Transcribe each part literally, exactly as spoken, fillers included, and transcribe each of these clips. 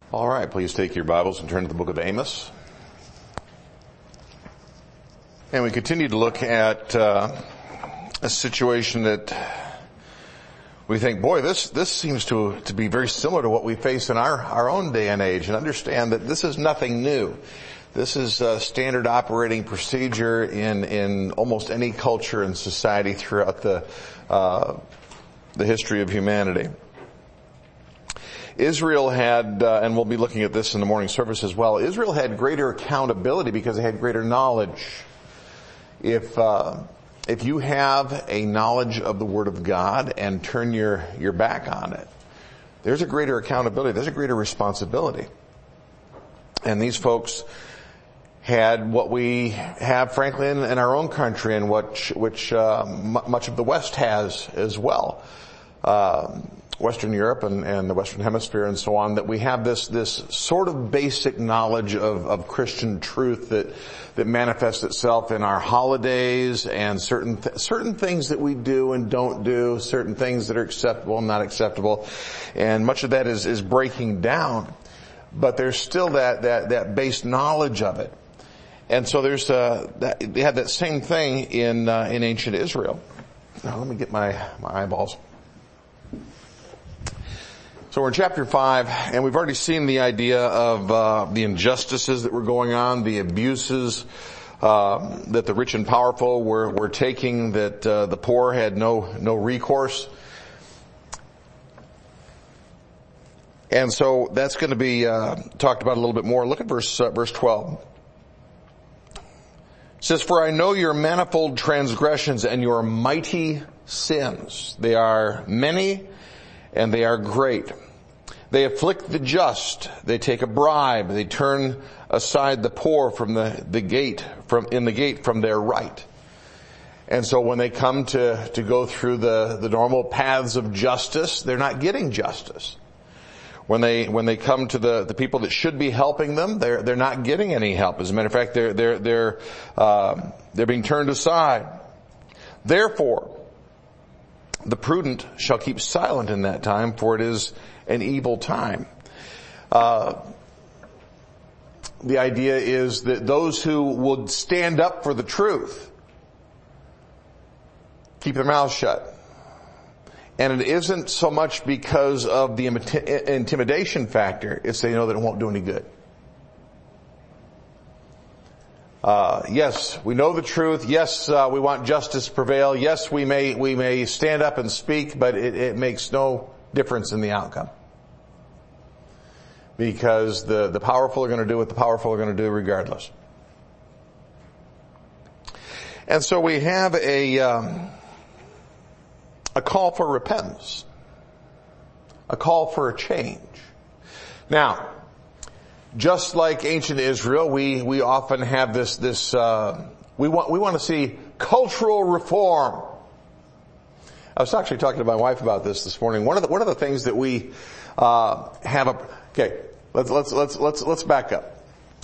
All right, please take your Bibles and turn to the book of Amos. And we continue to look at uh, a situation that we think, boy, this this seems to to be very similar to what we face in our, our own day and age, and understand that this is nothing new. This is a standard operating procedure in, in almost any culture and society throughout the uh, the history of humanity. Israel had, uh, and we'll be looking at this in the morning service as well, Israel had greater accountability because they had greater knowledge. If, uh, if you have a knowledge of the Word of God and turn your, your back on it, there's a greater accountability, there's a greater responsibility. And these folks had what we have, frankly, in, in our own country, and what, which, uh, m- much of the West has as well. Uh, Western Europe and, and the Western Hemisphere and so on, that we have this, this sort of basic knowledge of, of Christian truth that, that manifests itself in our holidays and certain, th- certain things that we do and don't do, certain things that are acceptable and not acceptable. And much of that is, is breaking down. But there's still that, that, that base knowledge of it. And so there's, uh, that, they had that same thing in, uh, in ancient Israel. Now let me get my, my eyeballs. So we're in chapter five, and we've already seen the idea of uh, the injustices that were going on, the abuses uh, that the rich and powerful were, were taking, that uh, the poor had no no recourse. And so that's going to be uh, talked about a little bit more. Look at verse uh, verse twelve. It says, "For I know your manifold transgressions and your mighty sins. They are many and they are great. They afflict the just. They take a bribe. They turn aside the poor from the, the gate, from, in the gate from their right." And so when they come to, to go through the, the normal paths of justice, they're not getting justice. When they, when they come to the, the people that should be helping them, they're, they're not getting any help. As a matter of fact, they're, they're, they're, uh, they're being turned aside. Therefore, the prudent shall keep silent in that time, for it is an evil time. Uh, the idea is that those who would stand up for the truth keep their mouths shut. And it isn't so much because of the intimidation factor, it's they know that it won't do any good. Uh, yes, we know the truth. Yes, uh, we want justice to prevail. Yes, we may, we may stand up and speak, but it, it makes no difference in the outcome. Because the, the powerful are going to do what the powerful are going to do regardless. And so we have a, um, a call for repentance. A call for a change. Now, just like ancient Israel, we, we often have this, this, uh, we want, we want to see cultural reform. I was actually talking to my wife about this this morning. One of the, one of the things that we, uh, have a, okay, let's, let's, let's, let's, let's back up.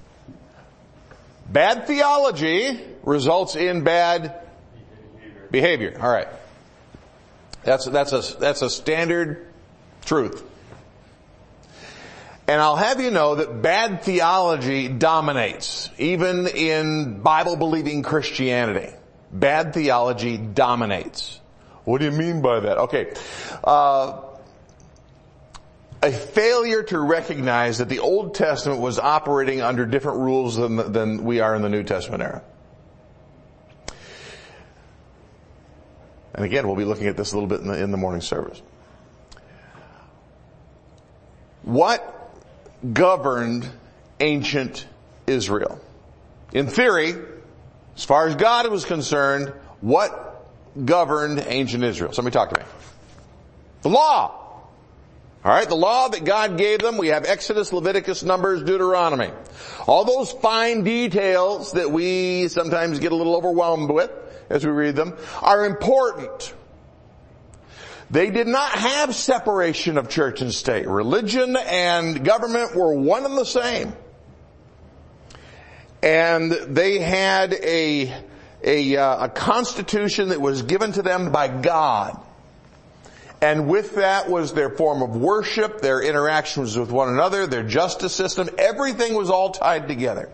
Bad theology results in bad behavior. behavior. All right. That's, that's a, that's a standard truth. And I'll have you know that bad theology dominates, even in Bible-believing Christianity. Bad theology dominates. What do you mean by that? Okay. Uh, a failure to recognize that the Old Testament was operating under different rules than, than we are in the New Testament era. And again, we'll be looking at this a little bit in the, in the morning service. What governed ancient Israel? In theory, as far as God was concerned, what governed ancient Israel? Somebody talk to me. The law. Alright, the law that God gave them. We have Exodus, Leviticus, Numbers, Deuteronomy. All those fine details that we sometimes get a little overwhelmed with as we read them are important. They did not have separation of church and state. Religion and government were one and the same. And they had a, a, uh, a constitution that was given to them by God. And with that was their form of worship, their interactions with one another, their justice system. Everything was all tied together.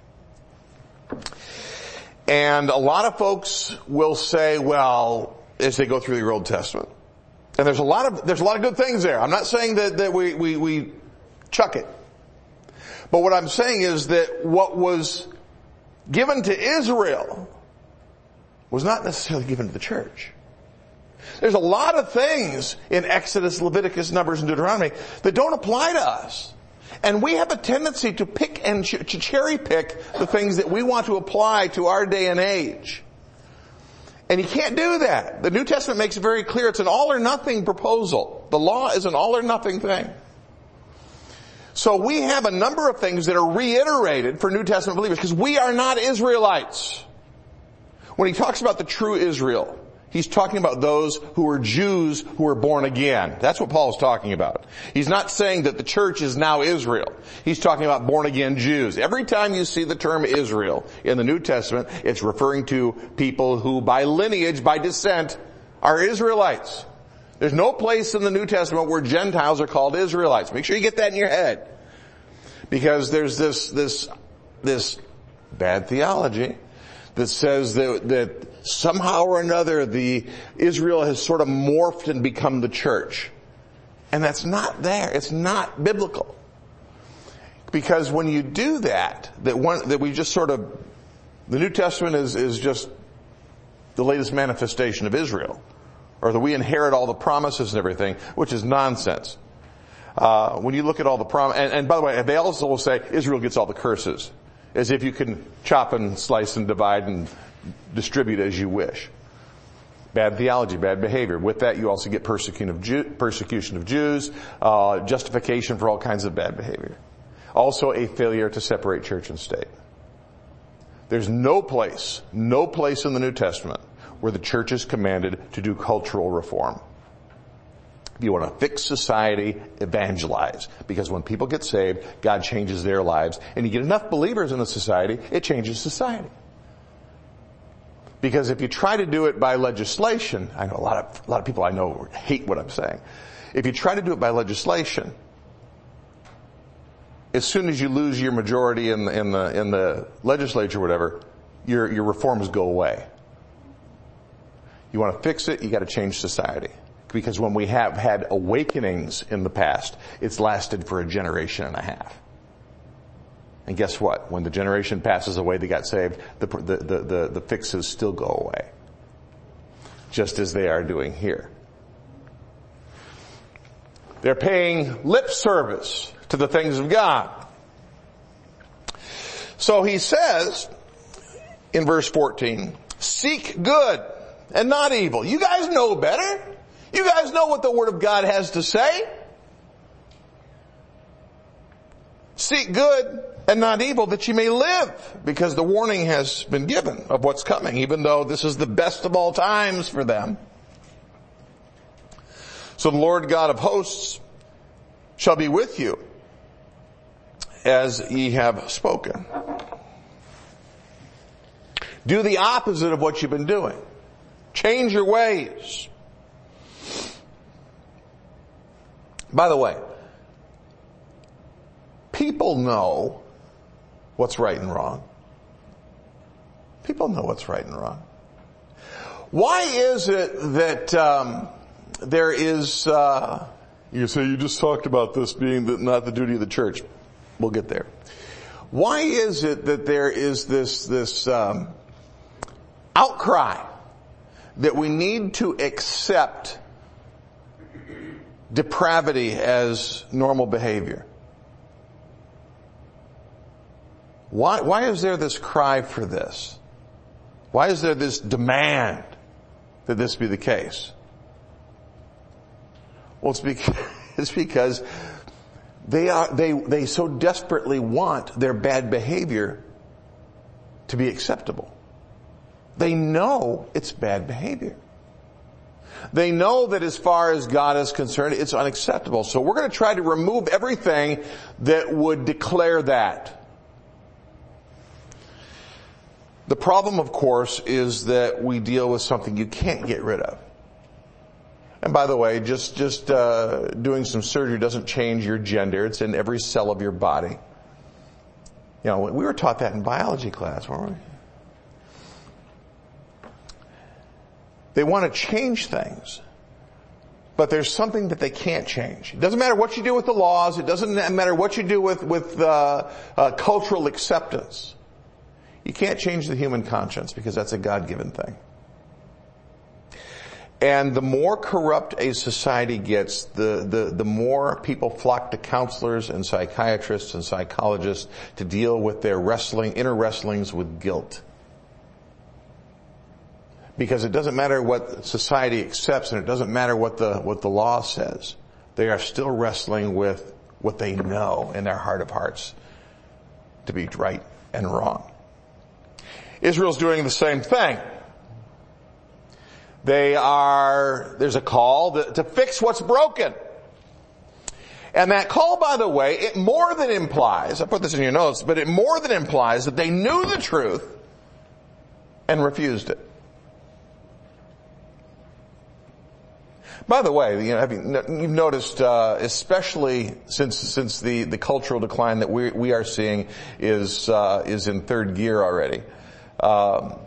And a lot of folks will say, well, as they go through the Old Testament, and there's a lot of, there's a lot of good things there. I'm not saying that, that we, we, we chuck it. But what I'm saying is that what was given to Israel was not necessarily given to the church. There's a lot of things in Exodus, Leviticus, Numbers, and Deuteronomy that don't apply to us. And we have a tendency to pick and ch- to cherry pick the things that we want to apply to our day and age. And you can't do that. The New Testament makes it very clear it's an all or nothing proposal. The law is an all or nothing thing. So we have a number of things that are reiterated for New Testament believers because we are not Israelites. When he talks about the true Israel, he's talking about those who are Jews who are born again. That's what Paul is talking about. He's not saying that the church is now Israel. He's talking about born again Jews. Every time you see the term Israel in the New Testament, it's referring to people who by lineage, by descent, are Israelites. There's no place in the New Testament where Gentiles are called Israelites. Make sure you get that in your head. Because there's this, this, this bad theology that says that, that somehow or another the Israel has sort of morphed and become the church. And that's not there. It's not biblical. Because when you do that, that one, that we just sort of, the New Testament is, is just the latest manifestation of Israel. Or that we inherit all the promises and everything, which is nonsense. Uh, when you look at all the prom, and, and by the way, they also will say Israel gets all the curses. As if you can chop and slice and divide and distribute as you wish. Bad theology, bad behavior. With that, you also get persecution of, Jew, persecution of Jews, uh, justification for all kinds of bad behavior. Also a failure to separate church and state. There's no place, no place in the New Testament where the church is commanded to do cultural reform. If you want to fix society, evangelize. Because when people get saved, God changes their lives. And you get enough believers in the society, it changes society. Because if you try to do it by legislation, I know a lot of, a lot of people I know hate what I'm saying. If you try to do it by legislation, as soon as you lose your majority in the, in the, in the legislature or whatever, your, your reforms go away. You want to fix it, you got to change society. Because when we have had awakenings in the past, it's lasted for a generation and a half. And guess what? When the generation passes away that got saved, the, the, the, the, the fixes still go away. Just as they are doing here. They're paying lip service to the things of God. So he says in verse fourteen, seek good and not evil. You guys know better. You guys know what the Word of God has to say. Seek good and not evil that you may live, because the warning has been given of what's coming, even though this is the best of all times for them. So the Lord God of hosts shall be with you as ye have spoken. Do the opposite of what you've been doing. Change your ways. By the way, people know what's right and wrong. People know what's right and wrong. Why is it that um, there is, uh, you say you just talked about this being the, not the duty of the church. We'll get there. Why is it that there is this, this um, outcry that we need to accept depravity as normal behavior? Why, why is there this cry for this? Why is there this demand that this be the case? Well, it's because, it's because they are, they, they so desperately want their bad behavior to be acceptable. They know it's bad behavior. They know that as far as God is concerned, it's unacceptable. So we're going to try to remove everything that would declare that. The problem, of course, is that we deal with something you can't get rid of. And by the way, just, just, uh, doing some surgery doesn't change your gender. It's in every cell of your body. You know, we were taught that in biology class, weren't we? They want to change things. But there's something that they can't change. It doesn't matter what you do with the laws. It doesn't matter what you do with, with uh, uh, cultural acceptance. You can't change the human conscience because that's a God-given thing. And the more corrupt a society gets, the, the, the more people flock to counselors and psychiatrists and psychologists to deal with their wrestling, inner wrestlings with guilt. Because it doesn't matter what society accepts and it doesn't matter what the, what the law says. They are still wrestling with what they know in their heart of hearts to be right and wrong. Israel's doing the same thing. They are, there's a call to, to fix what's broken. And that call, by the way, it more than implies, I put this in your notes, but it more than implies that they knew the truth and refused it. By the way, you know, have you, you've noticed, uh, especially since since the, the cultural decline that we we are seeing is uh, is in third gear already, um,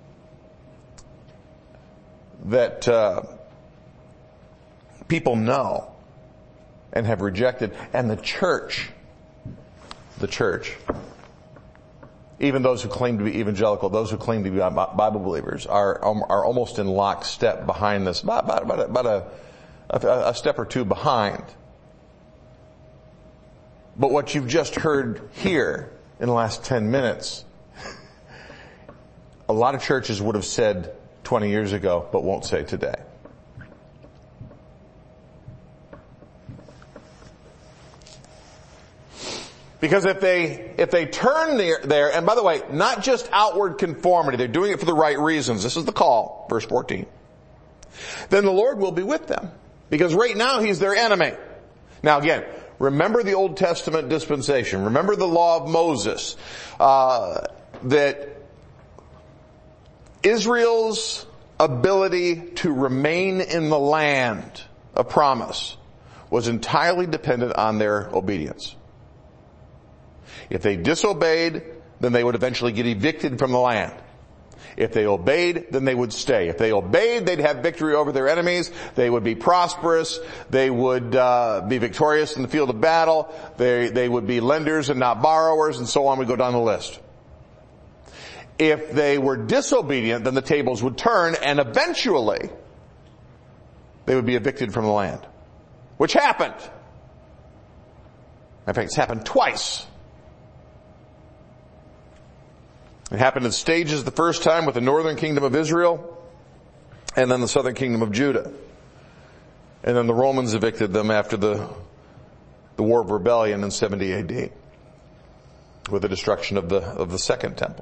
that uh, people know and have rejected, and the church, the church. Even those who claim to be evangelical, those who claim to be Bible believers, are are almost in lockstep behind this, about, about, about a, a, a step or two behind. But what you've just heard here in the last ten minutes, a lot of churches would have said twenty years ago, but won't say today. Because if they, if they turn there, there, and by the way, not just outward conformity, they're doing it for the right reasons. This is the call, verse fourteen. Then the Lord will be with them. Because right now He's their enemy. Now again, remember the Old Testament dispensation. Remember the law of Moses. Uh, that Israel's ability to remain in the land of promise was entirely dependent on their obedience. If they disobeyed, then they would eventually get evicted from the land. If they obeyed, then they would stay. If they obeyed, they'd have victory over their enemies. They would be prosperous. They would uh, be victorious in the field of battle. They they would be lenders and not borrowers, and so on. We go down the list. If they were disobedient, then the tables would turn, and eventually they would be evicted from the land, which happened. In fact, it's happened twice. It happened in stages the first time with the northern kingdom of Israel and then the southern kingdom of Judah. And then the Romans evicted them after the, the War of Rebellion in seventy A D with the destruction of the, of the second temple.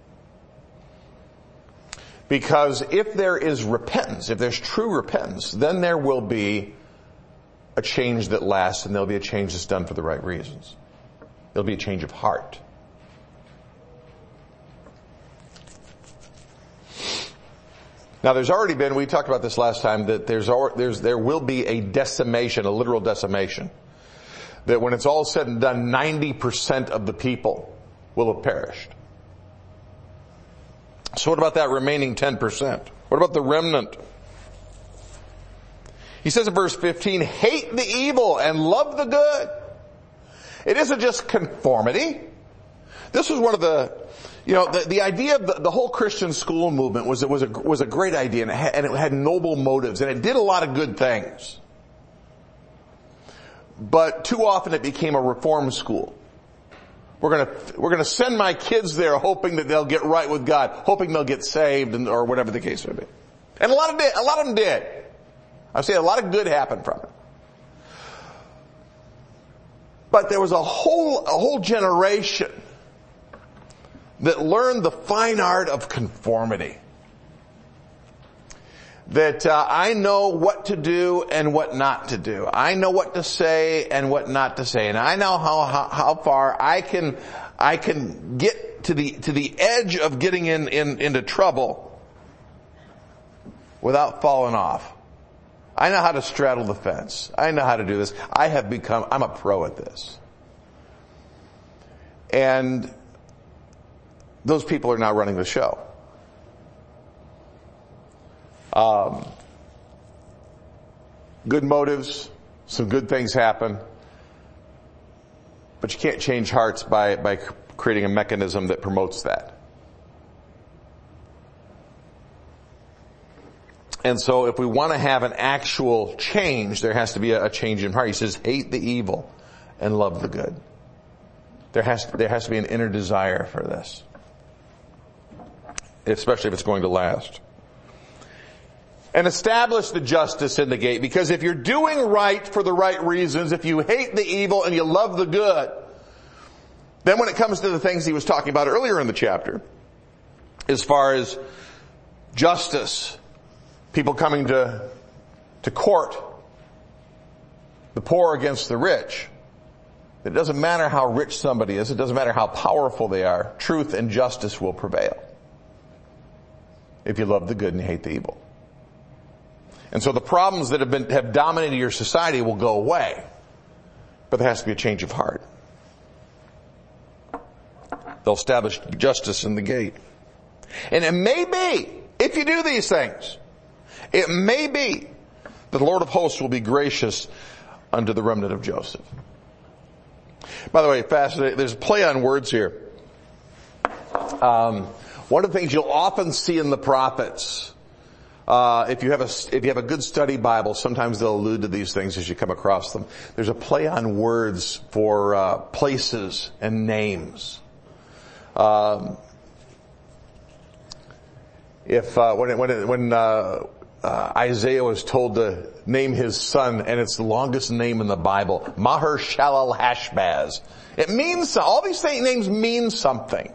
Because if there is repentance, if there's true repentance, then there will be a change that lasts, and there'll be a change that's done for the right reasons. There'll be a change of heart. Now there's already been, we talked about this last time, that there's, there's, there will be a decimation, a literal decimation. That when it's all said and done, ninety percent of the people will have perished. So what about that remaining ten percent? What about the remnant? He says in verse fifteen, hate the evil and love the good. It isn't just conformity. This was one of the, you know, the, the idea of the, the whole Christian school movement was, it was a, was a great idea, and it, had, and it had noble motives, and it did a lot of good things. But too often it became a reform school. We're gonna, we're gonna send my kids there hoping that they'll get right with God, hoping they'll get saved, and, or whatever the case may be. And a lot of did, a lot of them did. I say a lot of good happened from it. But there was a whole, a whole generation that learned the fine art of conformity. That uh, I know what to do and what not to do. I know what to say and what not to say, and I know how how, how far I can I can get to the to the edge of getting in, in into trouble without falling off. I know how to straddle the fence. I know how to do this. I have become, I'm a pro at this. And those people are now running the show. Um, good motives, some good things happen, but you can't change hearts by, by creating a mechanism that promotes that. And so if we want to have an actual change, there has to be a, a change in heart. He says, hate the evil and love the good. There has to, there has to be an inner desire for this, especially if it's going to last. And establish the justice in the gate, because if you're doing right for the right reasons, if you hate the evil and you love the good, then when it comes to the things he was talking about earlier in the chapter, as far as justice, people coming to, to court, the poor against the rich, it doesn't matter how rich somebody is, it doesn't matter how powerful they are, truth and justice will prevail if you love the good and you hate the evil. And so the problems that have been, have dominated your society will go away. But there has to be a change of heart. They'll establish justice in the gate. And it may be, if you do these things, it may be that the Lord of hosts will be gracious unto the remnant of Joseph. By the way, fascinating, there's a play on words here. Um, one of the things you'll often see in the prophets, Uh, if you have a, if you have a good study Bible, sometimes they'll allude to these things as you come across them. There's a play on words for, uh, places and names. Um, if, uh, when, it, when, it, when, uh, uh, Isaiah was told to name his son, and it's the longest name in the Bible, Maher-shalal-Hashbaz. It means, all these names mean something.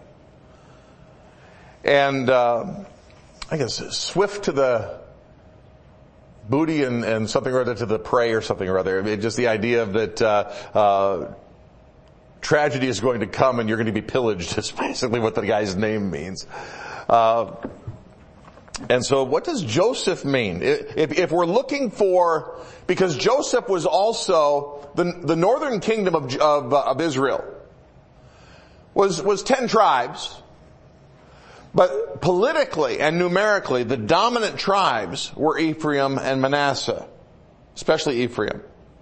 And, uh, I guess swift to the booty and, and something or other to the prey or something or other. I mean, just the idea of that, uh, uh, tragedy is going to come and you're going to be pillaged is basically what the guy's name means. Uh, and so what does Joseph mean? If, if we're looking for, because Joseph was also the, the northern kingdom of, of, uh, of Israel was, was ten tribes. But politically and numerically, the dominant tribes were Ephraim and Manasseh, especially Ephraim.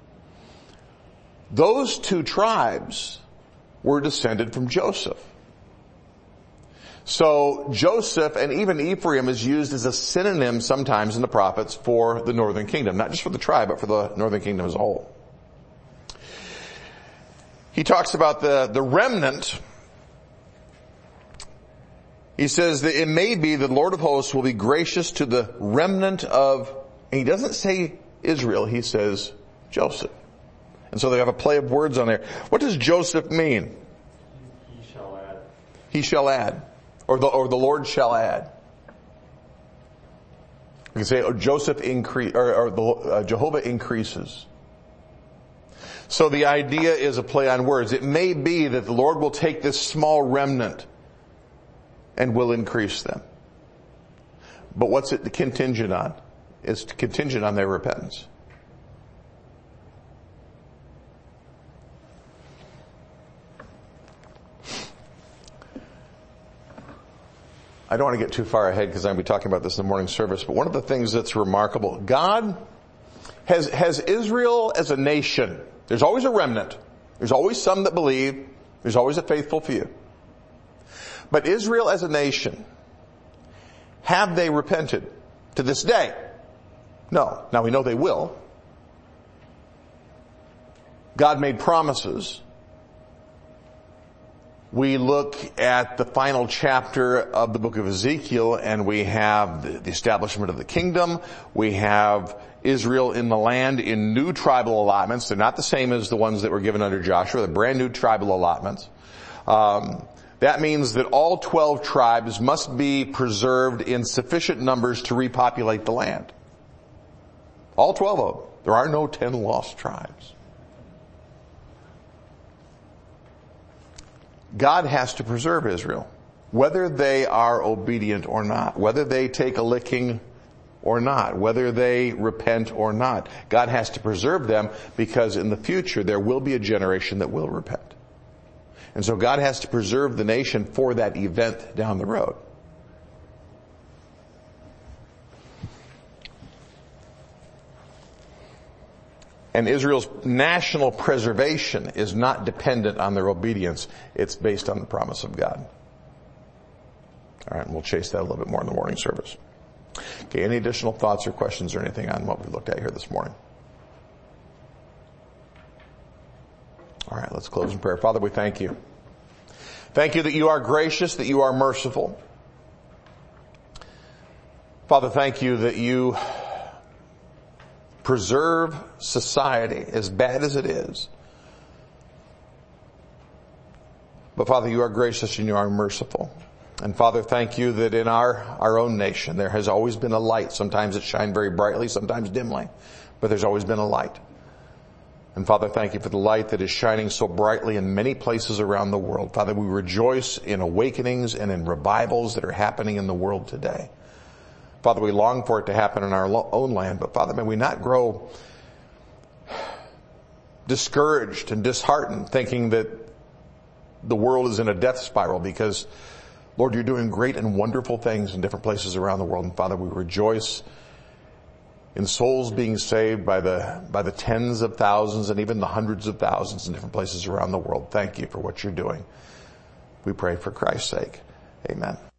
Those two tribes were descended from Joseph. So Joseph and even Ephraim is used as a synonym sometimes in the prophets for the northern kingdom, not just for the tribe, but for the northern kingdom as a whole. He talks about the, the remnant. He says that it may be that the Lord of hosts will be gracious to the remnant of, and he doesn't say Israel, he says Joseph. And so they have a play of words on there. What does Joseph mean? He shall add. He shall add. Or the, or the Lord shall add. You can say, oh, Joseph increase, or, or the, uh, Jehovah increases. So the idea is a play on words. It may be that the Lord will take this small remnant and will increase them. But what's it contingent on? It's contingent on their repentance. I don't want to get too far ahead because I'm going to be talking about this in the morning service, but one of the things that's remarkable, God has, has Israel as a nation. There's always a remnant. There's always some that believe. There's always a faithful few. But Israel as a nation, have they repented to this day? No. Now we know they will. God made promises. We look at the final chapter of the book of Ezekiel and we have the establishment of the kingdom. We have Israel in the land in new tribal allotments. They're not the same as the ones that were given under Joshua. They're brand new tribal allotments. Um, That means that all twelve tribes must be preserved in sufficient numbers to repopulate the land. All twelve of them. There are no ten lost tribes. God has to preserve Israel, whether they are obedient or not, whether they take a licking or not, whether they repent or not. God has to preserve them because in the future there will be a generation that will repent. And so God has to preserve the nation for that event down the road. And Israel's national preservation is not dependent on their obedience. It's based on the promise of God. All right, and we'll chase that a little bit more in the morning service. Okay, any additional thoughts or questions or anything on what we looked at here this morning? All right, let's close in prayer. Father, we thank you. Thank you that you are gracious, that you are merciful. Father, thank you that you preserve society, as bad as it is. But Father, you are gracious and you are merciful. And Father, thank you that in our, our own nation there has always been a light. Sometimes it shined very brightly, sometimes dimly, but there's always been a light. And Father, thank you for the light that is shining so brightly in many places around the world. Father, we rejoice in awakenings and in revivals that are happening in the world today. Father, we long for it to happen in our own land, but Father, may we not grow discouraged and disheartened thinking that the world is in a death spiral, because Lord, you're doing great and wonderful things in different places around the world. And Father, we rejoice in souls being saved by the, by the tens of thousands and even the hundreds of thousands in different places around the world. Thank you for what you're doing. We pray for Christ's sake. Amen.